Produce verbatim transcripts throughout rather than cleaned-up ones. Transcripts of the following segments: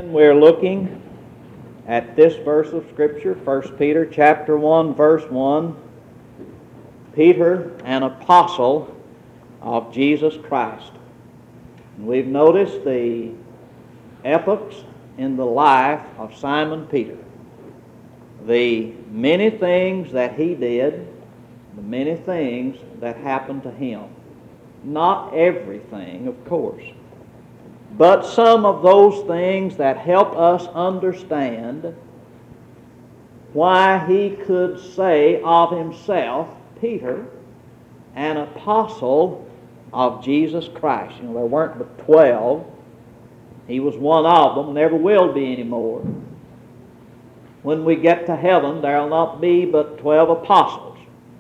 We're looking at this verse of Scripture, First Peter chapter one, verse one. Peter, an apostle of Jesus Christ. And we've noticed the epochs in the life of Simon Peter. The many things that he did, the many things that happened to him. Not everything, of course, but some of those things that help us understand why he could say of himself, Peter, an apostle of Jesus Christ. You know, there weren't but twelve. He was one of them, never will be anymore. When we get to heaven, there will not be but twelve apostles.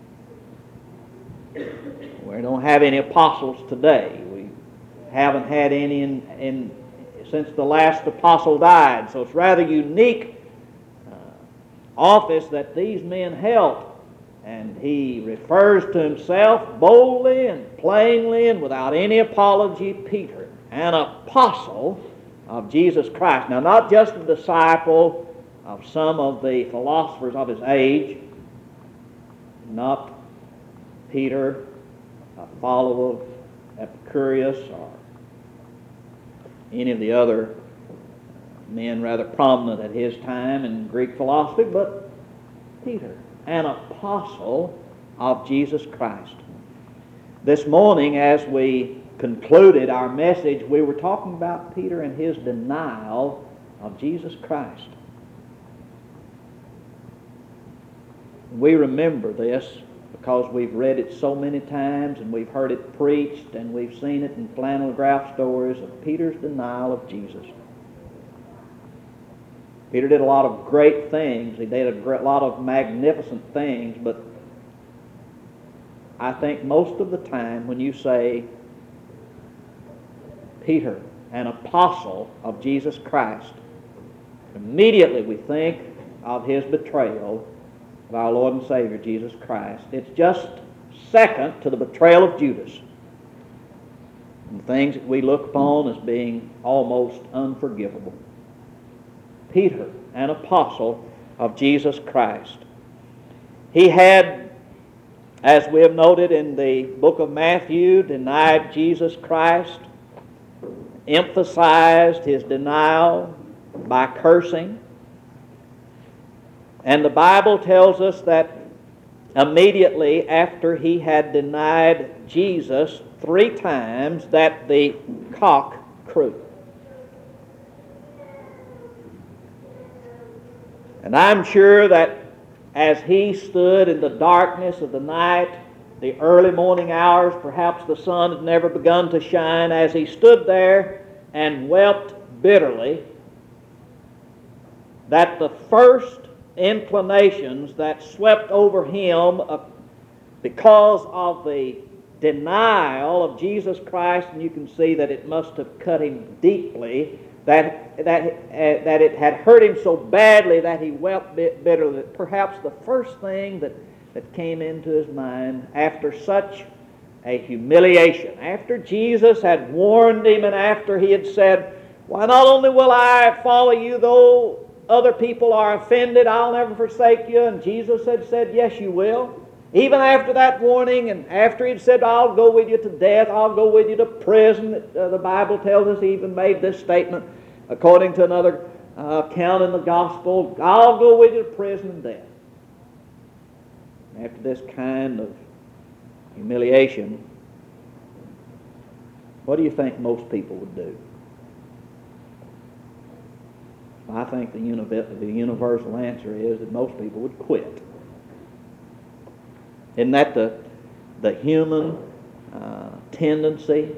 We don't have any apostles today. We haven't had any in, in since the last apostle died. So it's rather unique uh, office that these men held. And he refers to himself boldly and plainly and without any apology, Peter, an apostle of Jesus Christ. Now, not just a disciple of some of the philosophers of his age, not Peter, a follower of Epicurus or any of the other men rather prominent at his time in Greek philosophy, but Peter, an apostle of Jesus Christ. This morning, as we concluded our message, we were talking about Peter and his denial of Jesus Christ. We remember this because we've read it so many times and we've heard it preached and we've seen it in flannel graph stories of Peter's denial of Jesus. Peter did a lot of great things. He did a great, lot of magnificent things, but I think most of the time when you say Peter, an apostle of Jesus Christ, immediately we think of his betrayal of our Lord and Savior Jesus Christ. It's just second to the betrayal of Judas, and things that we look upon as being almost unforgivable. Peter, an apostle of Jesus Christ. He had, as we have noted in the book of Matthew, denied Jesus Christ, emphasized his denial by cursing. And the Bible tells us that immediately after he had denied Jesus three times, that the cock crew. And I'm sure that as he stood in the darkness of the night, the early morning hours, perhaps the sun had never begun to shine, as he stood there and wept bitterly, that the first inclinations that swept over him uh, because of the denial of Jesus Christ, and you can see that it must have cut him deeply, that that uh, that it had hurt him so badly that he wept bitterly. Perhaps the first thing that, that came into his mind after such a humiliation, after Jesus had warned him and after he had said, "Why, not only will I follow you though other people are offended, I'll never forsake you," and Jesus had said, "Yes, you will." Even after that warning, and after he'd said, "I'll go with you to death, I'll go with you to prison," uh, the Bible tells us he even made this statement, according to another uh, account in the Gospel, "I'll go with you to prison and death." After this kind of humiliation, what do you think most people would do? I think the, univ- the universal answer is that most people would quit. Isn't that the, the human uh, tendency?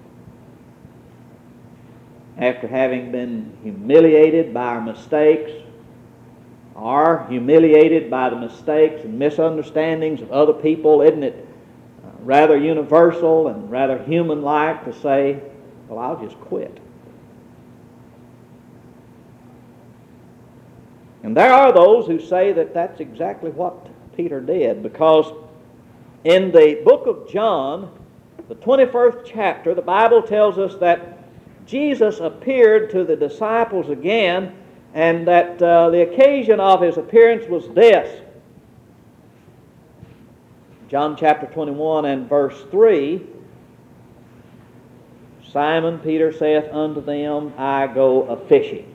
After having been humiliated by our mistakes, or humiliated by the mistakes and misunderstandings of other people, isn't it uh, rather universal and rather human-like to say, "Well, I'll just quit"? And there are those who say that that's exactly what Peter did, because in the book of John, the twenty-first chapter, the Bible tells us that Jesus appeared to the disciples again, and that uh, the occasion of his appearance was this. John chapter twenty-one and verse three, Simon Peter saith unto them, I go a-fishing.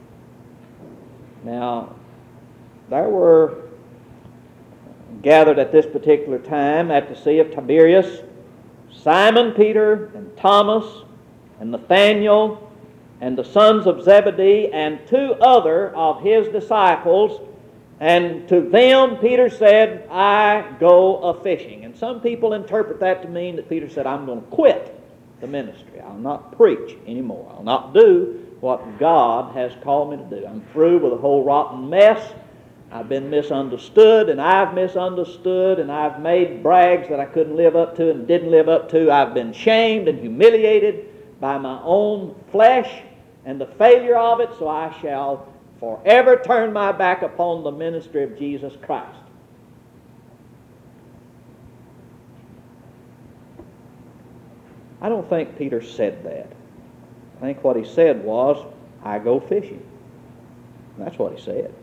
Now, there were gathered at this particular time at the Sea of Tiberias Simon Peter and Thomas and Nathanael and the sons of Zebedee and two other of his disciples. And to them Peter said, I go a-fishing. And some people interpret that to mean that Peter said, I'm going to quit the ministry. I'll not preach anymore. I'll not do what God has called me to do. I'm through with the whole rotten mess. I've been misunderstood, and I've misunderstood, and I've made brags that I couldn't live up to and didn't live up to. I've been shamed and humiliated by my own flesh and the failure of it, so I shall forever turn my back upon the ministry of Jesus Christ. I don't think Peter said that. I think what he said was, I go fishing. That's what he said.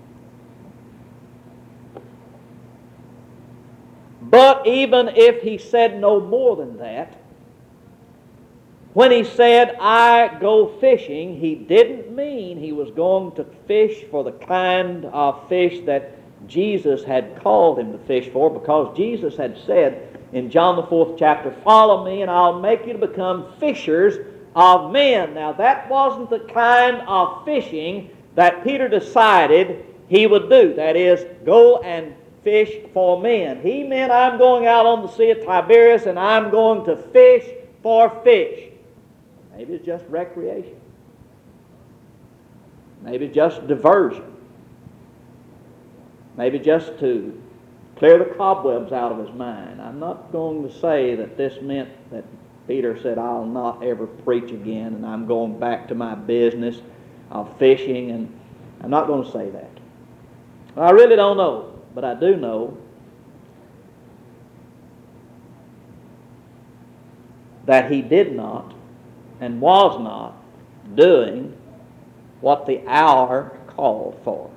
But even if he said no more than that, when he said, I go fishing, he didn't mean he was going to fish for the kind of fish that Jesus had called him to fish for, because Jesus had said in John the fourth chapter, follow me and I'll make you to become fishers of men. Now that wasn't the kind of fishing that Peter decided he would do. That is, go and fish for men. He meant, I'm going out on the Sea of Tiberias and I'm going to fish for fish. Maybe it's just recreation. Maybe just diversion. Maybe just to clear the cobwebs out of his mind. I'm not going to say that this meant that Peter said, I'll not ever preach again and I'm going back to my business of fishing, and I'm not going to say that. I really don't know. But I do know that he did not and was not doing what the hour called for.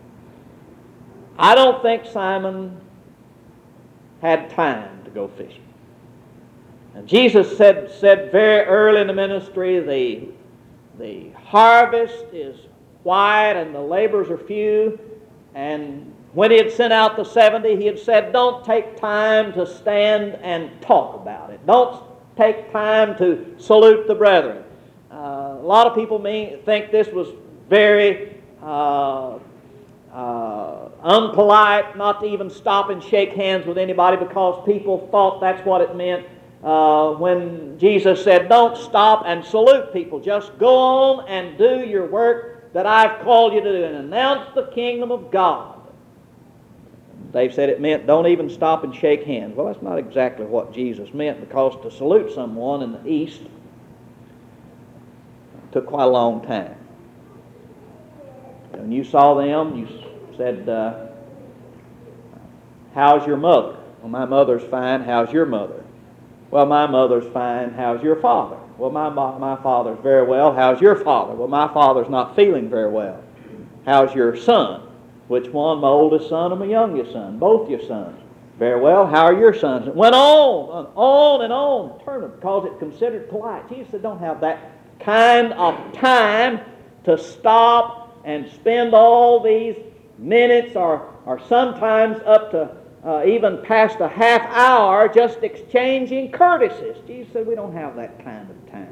I don't think Simon had time to go fishing. And Jesus said, said very early in the ministry, the, the harvest is white and the laborers are few. And when he had sent out the seventy, he had said, don't take time to stand and talk about it. Don't take time to salute the brethren. Uh, a lot of people mean, think this was very uh, uh, unpolite, not to even stop and shake hands with anybody, because people thought that's what it meant uh, when Jesus said, don't stop and salute people. Just go on and do your work that I've called you to do and announce the kingdom of God. They've said it meant don't even stop and shake hands. Well, that's not exactly what Jesus meant, because to salute someone in the East took quite a long time. When you saw them, you said, uh, how's your mother? Well, my mother's fine. How's your mother? Well, my mother's fine. How's your father? Well, my, my father's very well. How's your father? Well, my father's not feeling very well. How's your son? Which one, my oldest son or my youngest son? Both your sons. Very well. How are your sons? It went on, and on and on, turn them, because it's considered polite. Jesus said, don't have that kind of time to stop and spend all these minutes or, or sometimes up to uh, even past a half hour just exchanging courtesies. Jesus said, we don't have that kind of time.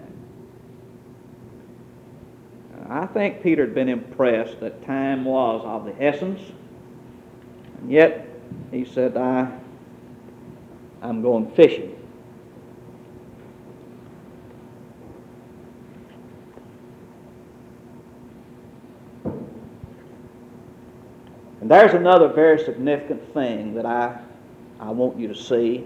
I think Peter had been impressed that time was of the essence, and yet he said, I, I'm going fishing. And there's another very significant thing that I, I want you to see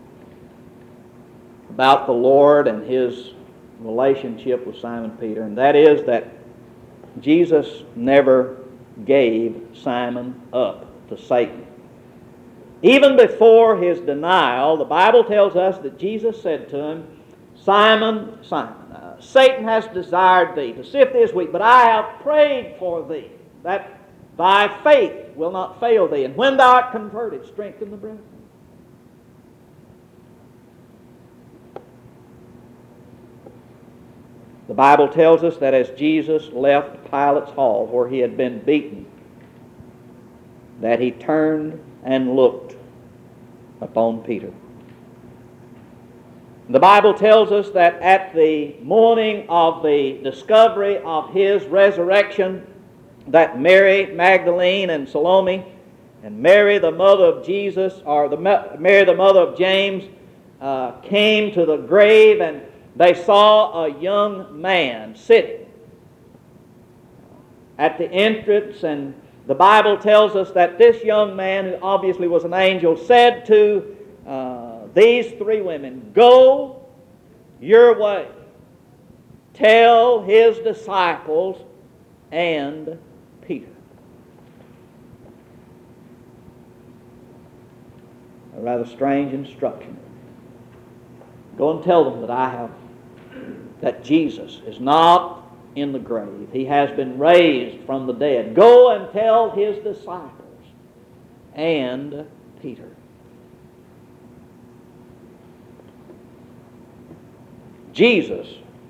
about the Lord and His relationship with Simon Peter, and that is that Jesus never gave Simon up to Satan. Even before his denial, the Bible tells us that Jesus said to him, Simon, Simon. Uh, Satan has desired thee to sift thee as wheat, but I have prayed for thee, that thy faith will not fail thee. And when thou art converted, strengthen the brethren. The Bible tells us that as Jesus left Pilate's hall where he had been beaten, that he turned and looked upon Peter. The Bible tells us that at the morning of the discovery of his resurrection, that Mary Magdalene and Salome and Mary the mother of Jesus, or the Mary the mother of James, uh, came to the grave, and they saw a young man sitting at the entrance. And the Bible tells us that this young man, who obviously was an angel, said to uh, these three women, "Go your way. Tell his disciples and Peter." A rather strange instruction. Go and tell them that I have, that Jesus is not in the grave. He has been raised from the dead. Go and tell his disciples and Peter. Jesus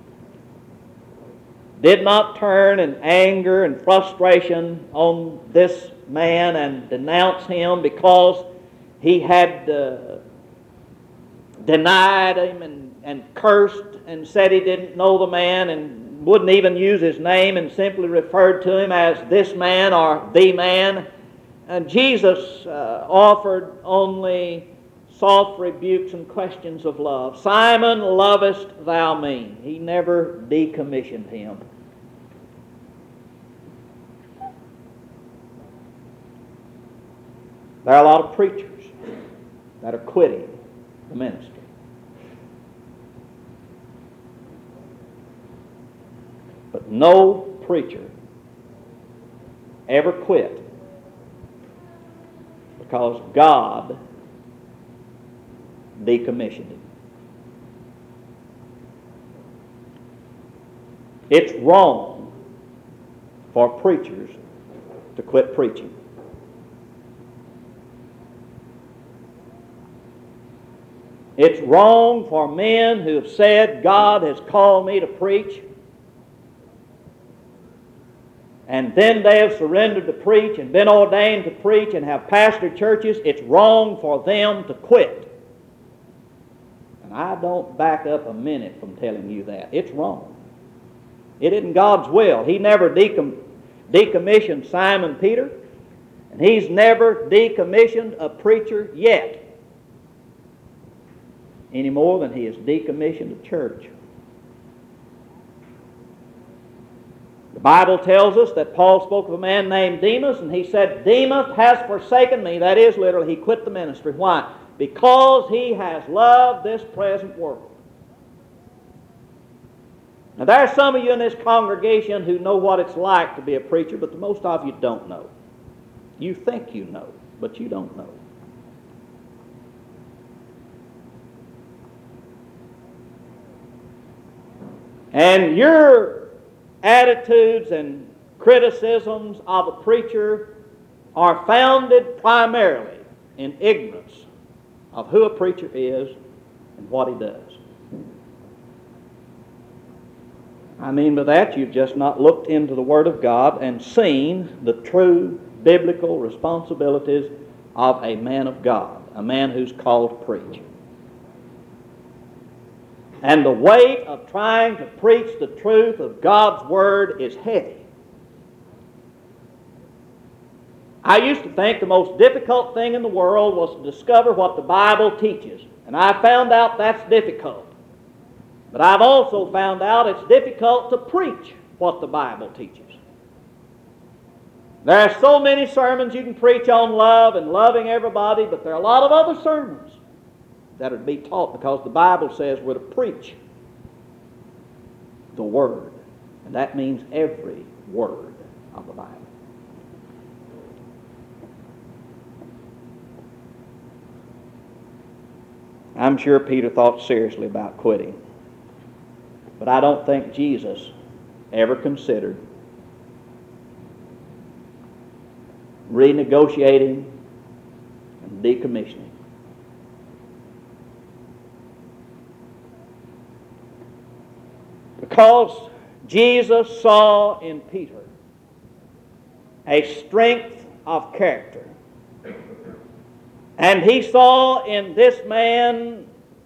did not turn in anger and frustration on this man and denounce him because he had uh, denied him and, and cursed and said he didn't know the man and wouldn't even use his name and simply referred to him as this man or the man. And Jesus uh, offered only soft rebukes and questions of love. "Simon, lovest thou me?" He never decommissioned him. There are a lot of preachers that are quitting the ministry. But no preacher ever quit because God decommissioned him. It's wrong for preachers to quit preaching. It's wrong for men who have said, "God has called me to preach," and then they have surrendered to preach and been ordained to preach and have pastored churches. It's wrong for them to quit. And I don't back up a minute from telling you that. It's wrong. It isn't God's will. He never decom- decommissioned Simon Peter, and He's never decommissioned a preacher yet, any more than He has decommissioned a church. The Bible tells us that Paul spoke of a man named Demas, and he said, "Demas has forsaken me." That is, literally, he quit the ministry. Why? Because he has loved this present world. Now, there are some of you in this congregation who know what it's like to be a preacher, but the most of you don't know. You think you know, but you don't know. And your attitudes and criticisms of a preacher are founded primarily in ignorance of who a preacher is and what he does. I mean by that, you've just not looked into the Word of God and seen the true biblical responsibilities of a man of God, a man who's called to preach. And the weight of trying to preach the truth of God's Word is heavy. I used to think the most difficult thing in the world was to discover what the Bible teaches. And I found out that's difficult. But I've also found out it's difficult to preach what the Bible teaches. There are so many sermons you can preach on love and loving everybody, but there are a lot of other sermons that are to be taught because the Bible says we're to preach the Word. And that means every word of the Bible. I'm sure Peter thought seriously about quitting. But I don't think Jesus ever considered renegotiating and decommissioning. Because Jesus saw in Peter a strength of character, and he saw in this man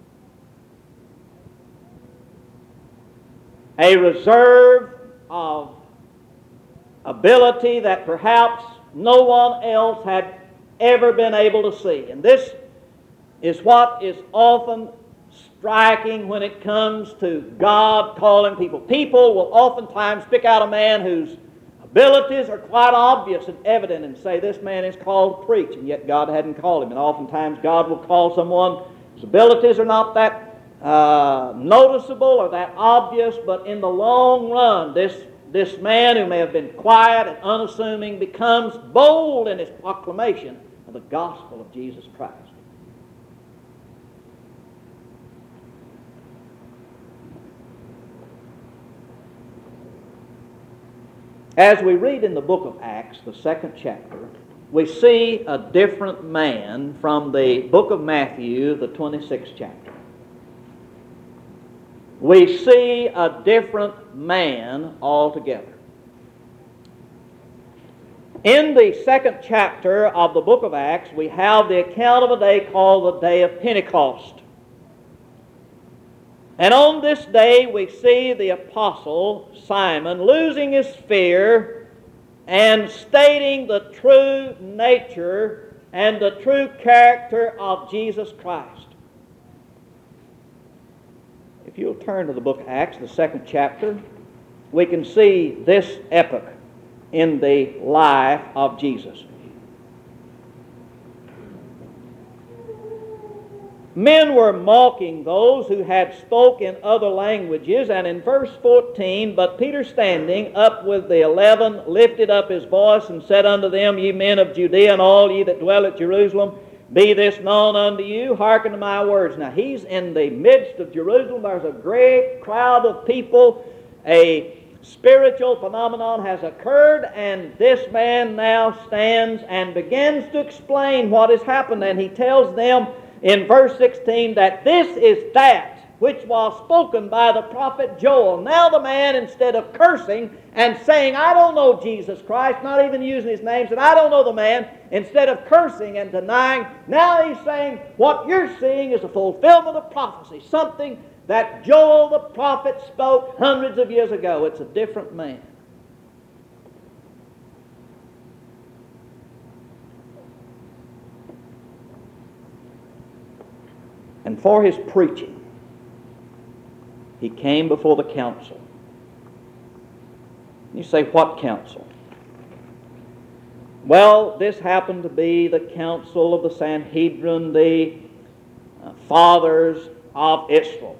a reserve of ability that perhaps no one else had ever been able to see. And this is what is often striking when it comes to God calling people. People will oftentimes pick out a man whose abilities are quite obvious and evident and say, this man is called to preach, and yet God hadn't called him. And oftentimes God will call someone whose abilities are not that uh, noticeable or that obvious, but in the long run, this, this man who may have been quiet and unassuming becomes bold in his proclamation of the gospel of Jesus Christ. As we read in the book of Acts, the second chapter, we see a different man from the book of Matthew, the twenty-sixth chapter. We see a different man altogether. In the second chapter of the book of Acts, we have the account of a day called the Day of Pentecost. And on this day we see the apostle Simon losing his fear and stating the true nature and the true character of Jesus Christ. If you'll turn to the book of Acts, the second chapter, we can see this epoch in the life of Jesus. Men were mocking those who had spoken other languages, and in verse fourteen, but Peter standing up with the eleven lifted up his voice and said unto them, Ye men of Judea and all ye that dwell at Jerusalem, be this known unto you, hearken to my words. Now he's in the midst of Jerusalem. There's a great crowd of people. A spiritual phenomenon has occurred, and this man now stands and begins to explain what has happened, and he tells them in verse sixteen that this is that which was spoken by the prophet Joel. Now the man, instead of cursing and saying, I don't know Jesus Christ, not even using his name, said, I don't know the man, instead of cursing and denying, now he's saying, what you're seeing is a fulfillment of prophecy, something that Joel the prophet spoke hundreds of years ago. It's a different man. And for his preaching, he came before the council. You say, what council? Well, this happened to be the council of the Sanhedrin, the uh, fathers of Israel.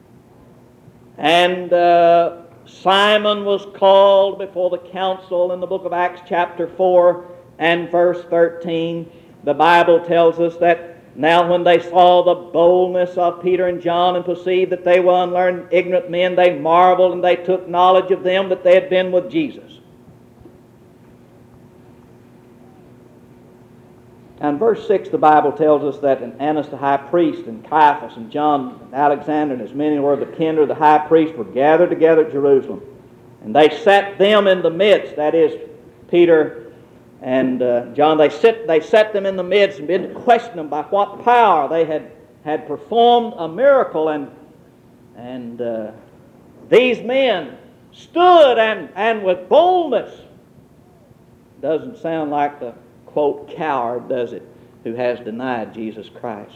And uh, Simon was called before the council in the book of Acts chapter four and verse thirteen. The Bible tells us that now when they saw the boldness of Peter and John and perceived that they were unlearned, ignorant men, they marveled and they took knowledge of them that they had been with Jesus. And verse six, the Bible tells us that Annas the high priest and Caiaphas and John and Alexander and as many were the kindred of the high priest were gathered together at Jerusalem. And they set them in the midst, that is, Peter and uh, John, they sit, they set them in the midst and began to question them by what power they had, had performed a miracle. And, and uh, these men stood and, and with boldness. Doesn't sound like the, quote, coward, does it, who has denied Jesus Christ.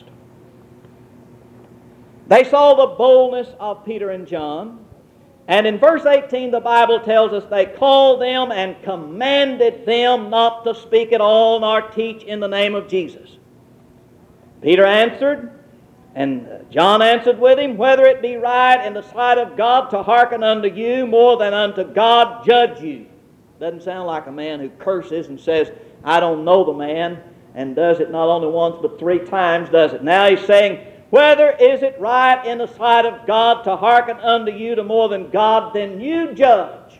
They saw the boldness of Peter and John. And in verse eighteen, the Bible tells us they called them and commanded them not to speak at all nor teach in the name of Jesus. Peter answered, and John answered with him, whether it be right in the sight of God to hearken unto you more than unto God judge you. Doesn't sound like a man who curses and says, I don't know the man, and does it not only once but three times, does it? Now he's saying, Whether is it right in the sight of God to hearken unto you to more than God, then you judge.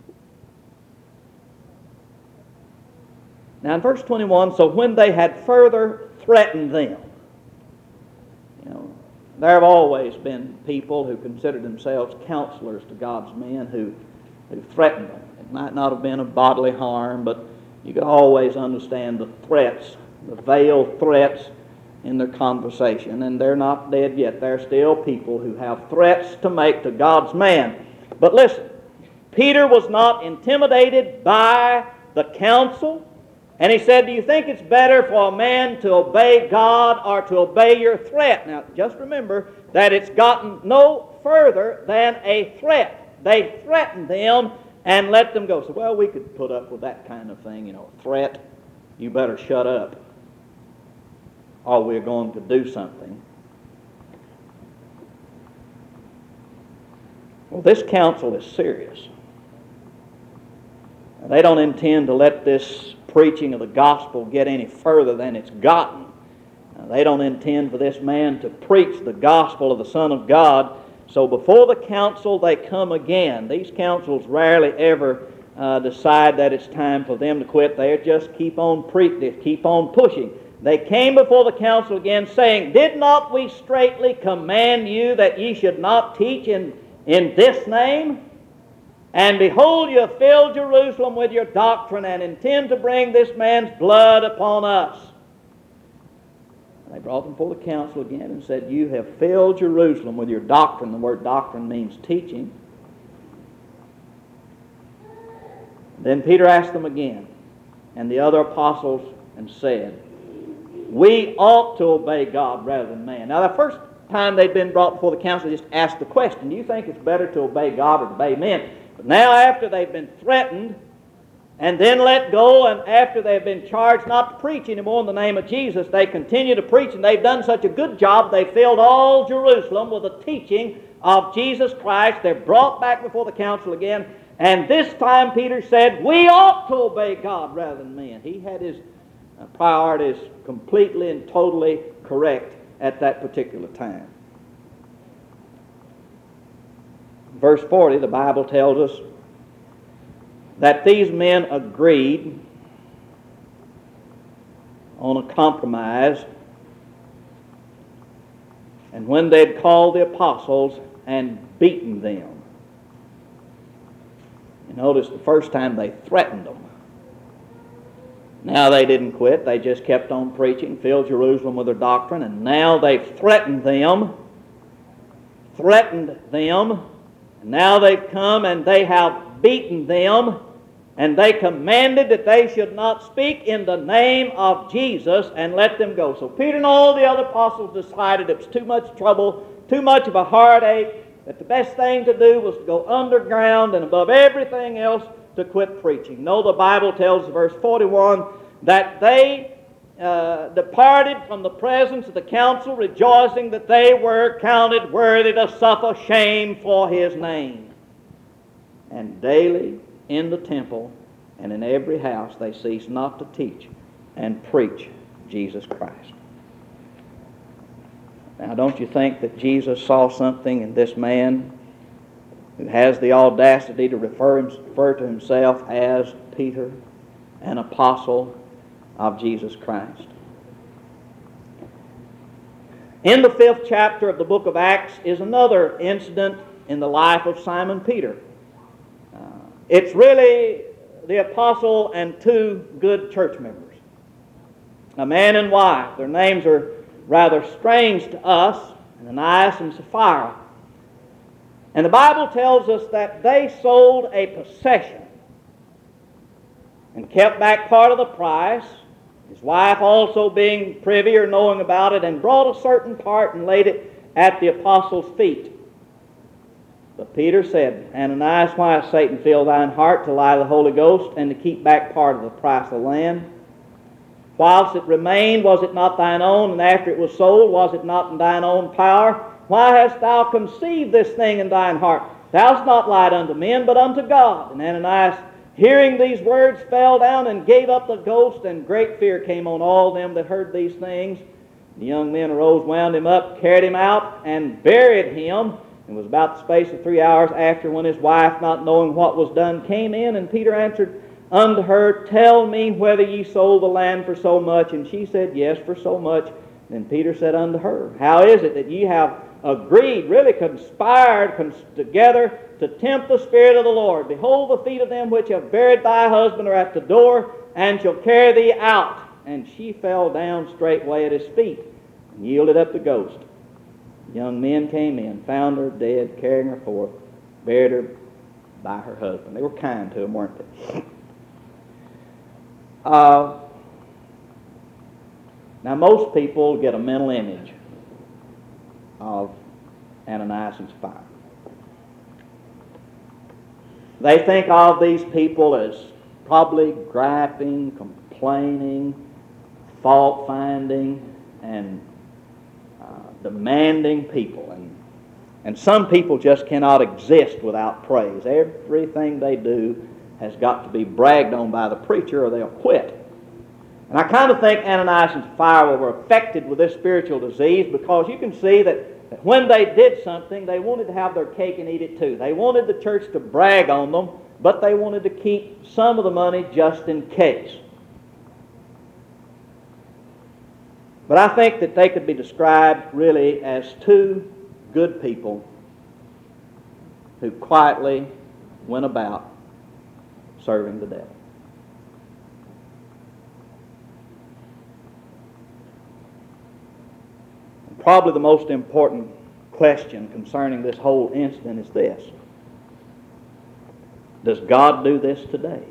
Now in verse twenty-one, so when they had further threatened them, you know, there have always been people who considered themselves counselors to God's men who, who threatened them. It might not have been of bodily harm, but you could always understand the threats, the veiled threats in their conversation. And they're not dead yet. They're still people who have threats to make to God's man. But listen, Peter was not intimidated by the counsel. And he said, do you think it's better for a man to obey God or to obey your threat? Now, just remember that it's gotten no further than a threat. They threatened them and let them go. So, well, we could put up with that kind of thing, you know, threat. You better shut up, or we're going to do something. Well, this counsel is serious. They don't intend to let this preaching of the gospel get any further than it's gotten. They don't intend for this man to preach the gospel of the Son of God. So before the council, they come again. These councils rarely ever uh, decide that it's time for them to quit. They just keep on pre- they keep on pushing. They came before the council again, saying, did not we straitly command you that ye should not teach in, in this name? And behold, you have filled Jerusalem with your doctrine, and intend to bring this man's blood upon us. They brought them before the council again and said, you have filled Jerusalem with your doctrine. The word doctrine means teaching. Then Peter asked them again, and the other apostles, and said, we ought to obey God rather than man. Now, the first time they'd been brought before the council, they just asked the question, do you think it's better to obey God or to obey men? But now, after they've been threatened and then let go, and after they've been charged not to preach anymore in the name of Jesus, they continue to preach, and they've done such a good job, they filled all Jerusalem with the teaching of Jesus Christ. They're brought back before the council again, and this time Peter said, we ought to obey God rather than men. He had his priorities completely and totally correct at that particular time. Verse forty, the Bible tells us that these men agreed on a compromise, and when they'd called the apostles and beaten them. You notice the first time they threatened them. Now they didn't quit. They just kept on preaching, filled Jerusalem with their doctrine, and now they've threatened them, threatened them, and now they've come and they have beaten them, and they commanded that they should not speak in the name of Jesus, and let them go. So Peter and all the other apostles decided it was too much trouble, too much of a heartache, that the best thing to do was to go underground and above everything else to quit preaching. No, the Bible tells, verse forty-one, that they uh, departed from the presence of the council, rejoicing that they were counted worthy to suffer shame for his name. And daily in the temple and in every house they ceased not to teach and preach Jesus Christ. Now, don't you think that Jesus saw something in this man who has the audacity to refer, refer to himself as Peter, an apostle of Jesus Christ? In the fifth chapter of the book of Acts is another incident in the life of Simon Peter. Uh, it's really the apostle and two good church members, a man and wife. Their names are rather strange to us, Ananias and Sapphira. And the Bible tells us that they sold a possession and kept back part of the price, his wife also being privy or knowing about it, and brought a certain part and laid it at the apostles' feet. But Peter said, Ananias, why has Satan filled thine heart to lie to the Holy Ghost and to keep back part of the price of the land? Whilst it remained, was it not thine own? And after it was sold, was it not in thine own power? Why hast thou conceived this thing in thine heart? Thou hast not lied unto men, but unto God. And Ananias, hearing these words, fell down and gave up the ghost, and great fear came on all them that heard these things. The young men arose, wound him up, carried him out, and buried him. It was about the space of three hours after, when his wife, not knowing what was done, came in, and Peter answered unto her, Tell me whether ye sold the land for so much. And she said, Yes, for so much. Then Peter said unto her, How is it that ye have agreed, really conspired cons- together to tempt the Spirit of the Lord? Behold, the feet of them which have buried thy husband are at the door, and shall carry thee out. And she fell down straightway at his feet, and yielded up the ghost. The young men came in, found her dead, carrying her forth, buried her by her husband. They were kind to him, weren't they? Uh, now, most people get a mental image of Ananias and Sapphira. They think of these people as probably griping, complaining, fault-finding, and uh, demanding people. And, and some people just cannot exist without praise. Everything they do has got to be bragged on by the preacher, or they'll quit. And I kind of think Ananias and Sapphira were affected with this spiritual disease, because you can see that, that when they did something, they wanted to have their cake and eat it too. They wanted the church to brag on them, but they wanted to keep some of the money just in case. But I think that they could be described really as two good people who quietly went about serving the devil. And probably the most important question concerning this whole incident is this: does God do this today?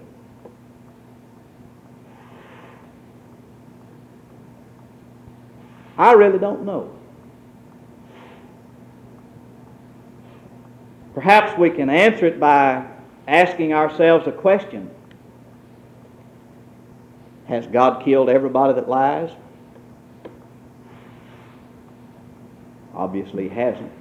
I really don't know. Perhaps we can answer it by asking ourselves a question. Has God killed everybody that lies? Obviously He hasn't.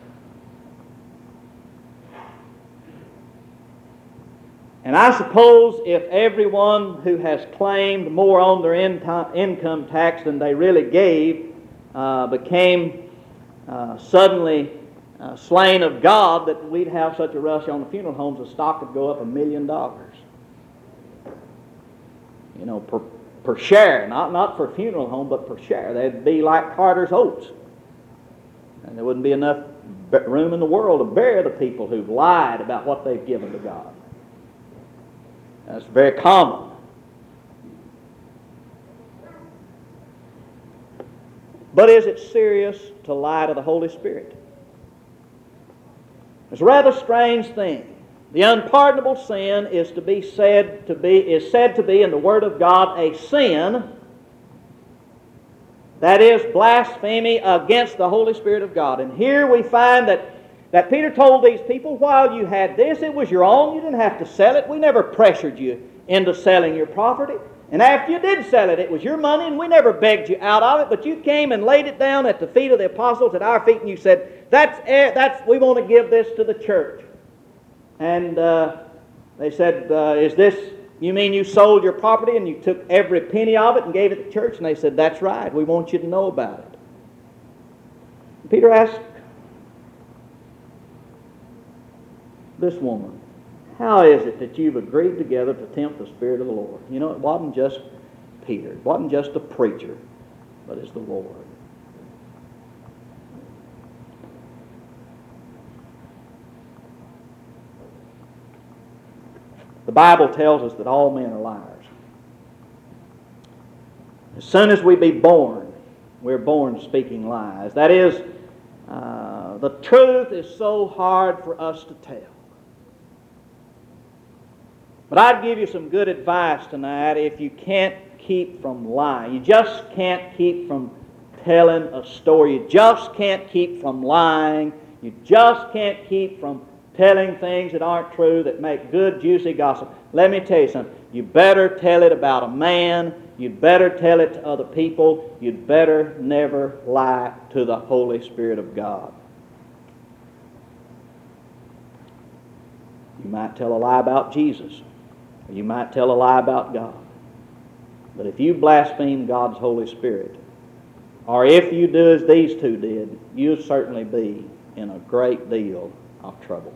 And I suppose if everyone who has claimed more on their income tax than they really gave uh, became uh, suddenly uh, slain of God, that we'd have such a rush on the funeral homes, the stock would go up a million dollars. You know, per, per share, not, not for funeral home, but per share. They'd be like Carter's oats. And there wouldn't be enough room in the world to bury the people who've lied about what they've given to God. That's very common. But is it serious to lie to the Holy Spirit? It's a rather strange thing. The unpardonable sin is to be said to be is said to be in the Word of God a sin. That is blasphemy against the Holy Spirit of God. And here we find that, that Peter told these people, while you had this, it was your own. You didn't have to sell it. We never pressured you into selling your property. And after you did sell it, it was your money, and we never begged you out of it. But you came and laid it down at the feet of the apostles, at our feet, and you said, that's, that's we want to give this to the church. And uh, they said, uh, is this, you mean you sold your property and you took every penny of it and gave it to the church? And they said, that's right. We want you to know about it. And Peter asked this woman, how is it that you've agreed together to tempt the Spirit of the Lord? You know, it wasn't just Peter. It wasn't just a preacher, but it's the Lord. The Bible tells us that all men are liars. As soon as we be born, we're born speaking lies. That is, uh, the truth is so hard for us to tell. But I'd give you some good advice tonight if you can't keep from lying. You just can't keep from telling a story. You just can't keep from lying. You just can't keep from telling things that aren't true, that make good, juicy gossip. Let me tell you something. You better tell it about a man. You'd better tell it to other people. You'd better never lie to the Holy Spirit of God. You might tell a lie about Jesus. Or you might tell a lie about God. But if you blaspheme God's Holy Spirit, or if you do as these two did, you'll certainly be in a great deal of trouble.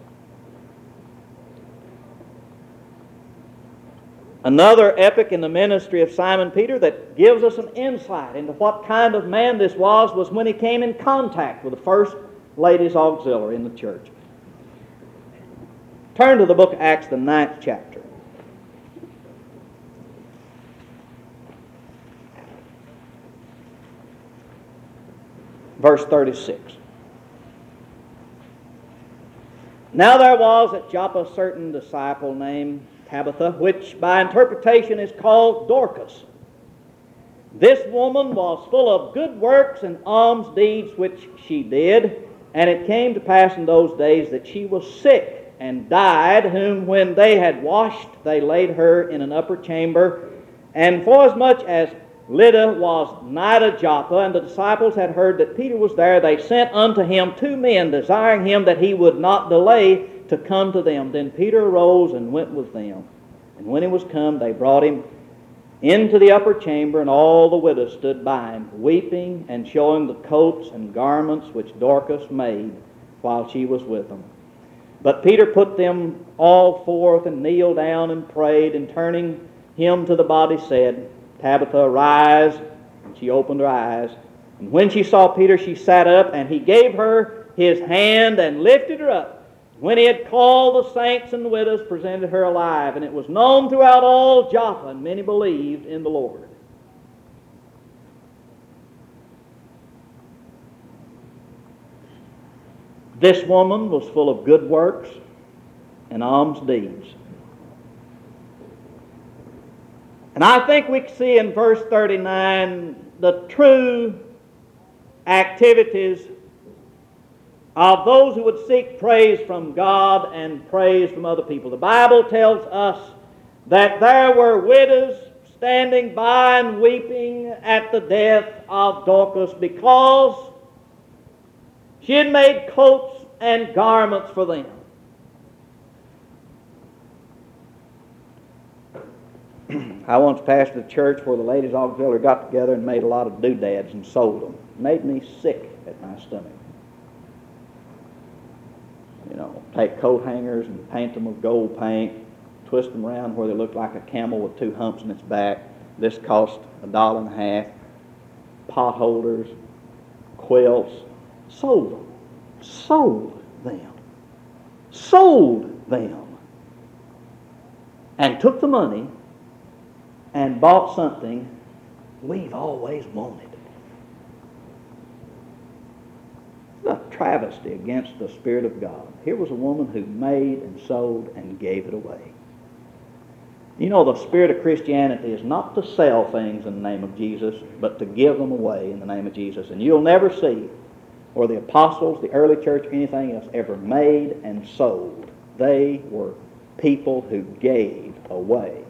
Another epic in the ministry of Simon Peter that gives us an insight into what kind of man this was was when he came in contact with the First Ladies Auxiliary in the church. Turn to the book of Acts, the ninth chapter. Verse thirty-six. Now there was at Joppa a certain disciple named Tabitha, which by interpretation is called Dorcas. This woman was full of good works and alms deeds which she did, and it came to pass in those days that she was sick and died, whom when they had washed, they laid her in an upper chamber. And forasmuch as Lydda was nigh to Joppa, and the disciples had heard that Peter was there, they sent unto him two men, desiring him that he would not delay to come to them. Then Peter arose and went with them. And when he was come, they brought him into the upper chamber, and all the widows stood by him, weeping and showing the coats and garments which Dorcas made while she was with them. But Peter put them all forth, and kneeled down and prayed, and turning him to the body said, Tabitha, arise. And she opened her eyes. And when she saw Peter, she sat up, and he gave her his hand and lifted her up. When he had called the saints and the widows, presented her alive. And it was known throughout all Joppa, and many believed in the Lord. This woman was full of good works and alms deeds. And I think we can see in verse thirty-nine the true activities of those who would seek praise from God and praise from other people. The Bible tells us that there were widows standing by and weeping at the death of Dorcas because she had made coats and garments for them. I once pastored a church where the ladies auxiliary got together and made a lot of doodads and sold them. It made me sick at my stomach. You know, take coat hangers and paint them with gold paint, twist them around where they look like a camel with two humps in its back. This cost a dollar and a half. Pot holders, quilts, sold them. Sold them. Sold them. And took the money and bought something we've always wanted. A travesty against the Spirit of God. Here was a woman who made and sold and gave it away. You know, the spirit of Christianity is not to sell things in the name of Jesus, but to give them away in the name of Jesus. And you'll never see where the apostles, the early church, or anything else ever made and sold. They were people who gave away.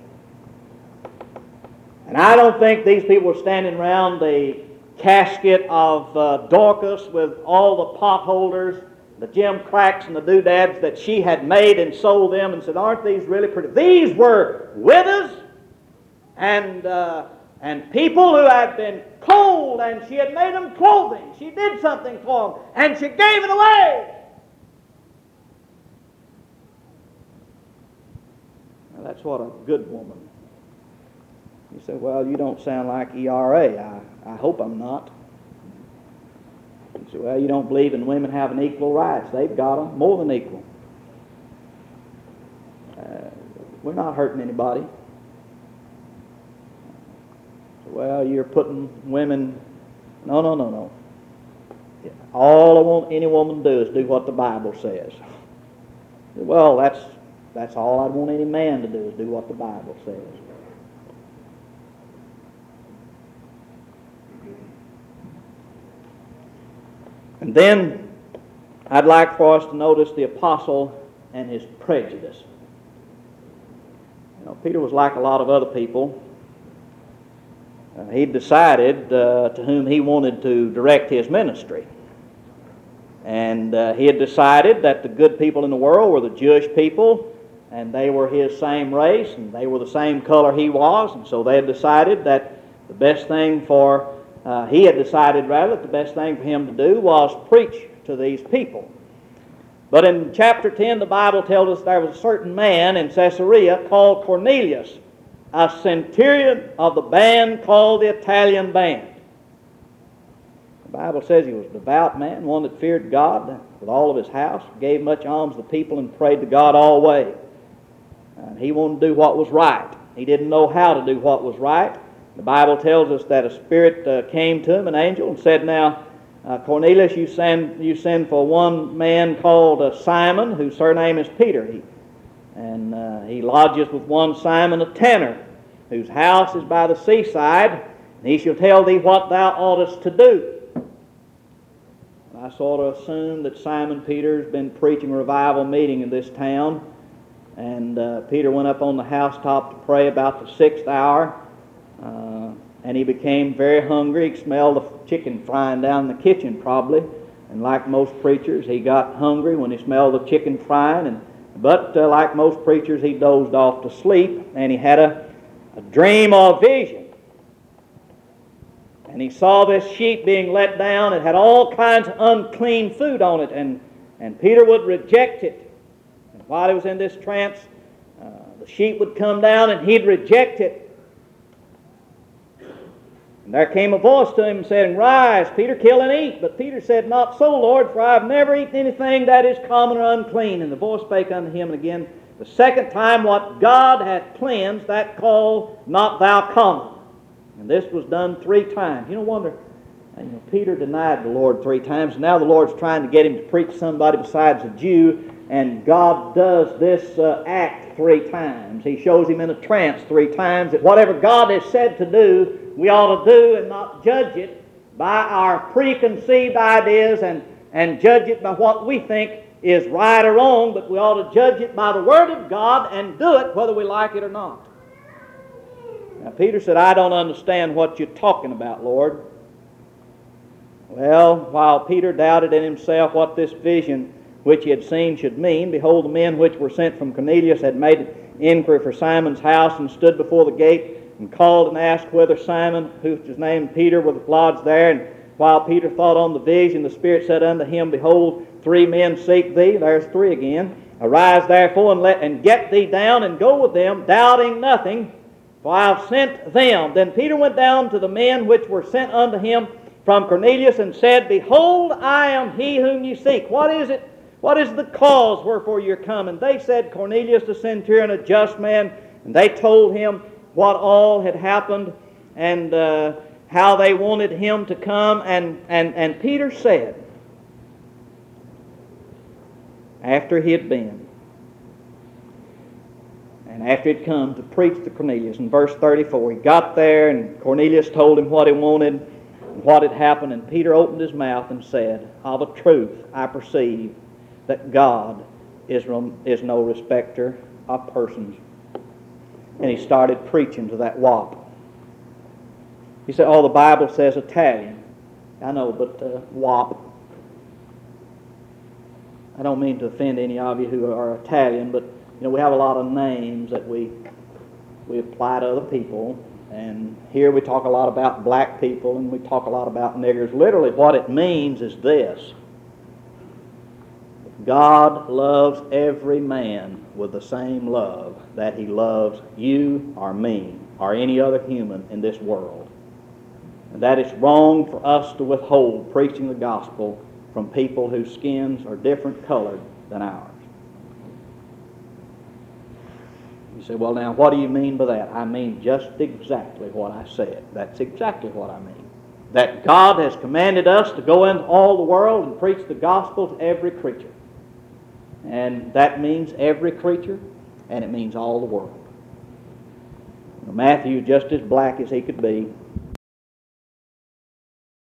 And I don't think these people were standing around the casket of uh, Dorcas with all the potholders, the gem cracks and the doodads that she had made and sold them, and said, aren't these really pretty? These were widows and uh, and people who had been cold, and she had made them clothing. She did something for them, and she gave it away. Now, that's what a good woman. You say, well, you don't sound like E R A. I, I hope I'm not. You say, well, you don't believe in women having equal rights. They've got them, more than equal. Uh, we're not hurting anybody. Well, you're putting women... No, no, no, no. All I want any woman to do is do what the Bible says. Well, that's, that's all I want any man to do is do what the Bible says. And then I'd like for us to notice the apostle and his prejudice. You know, Peter was like a lot of other people. Uh, he decided uh, to whom he wanted to direct his ministry. And uh, he had decided that the good people in the world were the Jewish people, and they were his same race, and they were the same color he was, and so they had decided that the best thing for uh, he had decided rather that the best thing for him to do was preach to these people. But in chapter ten, the Bible tells us there was a certain man in Caesarea called Cornelius, a centurion of the band called the Italian band. The Bible says he was a devout man, one that feared God with all of his house, gave much alms to the people, and prayed to God always. And he wanted to do what was right. He didn't know how to do what was right. The Bible tells us that a spirit uh, came to him, an angel, and said, "Now, uh, Cornelius, you send you send for one man called uh, Simon, whose surname is Peter. He, and uh, he lodges with one Simon a tanner, whose house is by the seaside, and he shall tell thee what thou oughtest to do." I sort of assume that Simon Peter's been preaching a revival meeting in this town, and uh, Peter went up on the housetop to pray about the sixth hour, uh, and he became very hungry. He smelled the chicken frying down in the kitchen probably, and like most preachers, he got hungry when he smelled the chicken frying, and but uh, like most preachers, he dozed off to sleep, and he had a, a dream or vision. And he saw this sheep being let down. It had all kinds of unclean food on it, and, and Peter would reject it. And while he was in this trance, uh, the sheep would come down and he'd reject it. And there came a voice to him saying, "Rise, Peter, kill and eat." But Peter said, "Not so, Lord, for I have never eaten anything that is common or unclean." And the voice spake unto him again the second time, "What God hath cleansed, that call not thou common." And this was done three times. You know, wonder, you know, Peter denied the Lord three times. Now the Lord's trying to get him to preach to somebody besides a Jew, and God does this uh, act three times. He shows him in a trance three times that whatever God has said to do, we ought to do and not judge it by our preconceived ideas and, and judge it by what we think is right or wrong, but we ought to judge it by the Word of God and do it whether we like it or not. Now, Peter said, "I don't understand what you're talking about, Lord." Well, while Peter doubted in himself what this vision which he had seen should mean, behold, the men which were sent from Cornelius had made inquiry for Simon's house, and stood before the gate, and called and asked whether Simon, whose name Peter, was lodged there. And while Peter thought on the vision, the Spirit said unto him, "Behold, three men seek thee." There's three again. "Arise therefore, and let and get thee down, and go with them, doubting nothing, for I have sent them." Then Peter went down to the men which were sent unto him from Cornelius, and said, "Behold, I am he whom ye seek. What is it? What is the cause wherefore you're come?" And they said, "Cornelius the centurion, a just man." And they told him what all had happened, and uh, how they wanted him to come. And, and, and Peter said, after he had been, and after he'd come to preach to Cornelius, in verse thirty-four, he got there, and Cornelius told him what he wanted and what had happened. And Peter opened his mouth and said, "Of a truth I perceive that God is, is no respecter of persons." And he started preaching to that wop. He said, "Oh, the Bible says Italian." I know, but uh, wop. I don't mean to offend any of you who are Italian, but you know, we have a lot of names that we we apply to other people, and here we talk a lot about black people, and we talk a lot about niggers. Literally, what it means is this: God loves every man with the same love that He loves you or me or any other human in this world. And that it's wrong for us to withhold preaching the gospel from people whose skins are different colored than ours. You say, "Well, now, what do you mean by that?" I mean just exactly what I said. That's exactly what I mean. That God has commanded us to go into all the world and preach the gospel to every creature. And that means every creature, and it means all the world. Now, Matthew, just as black as he could be,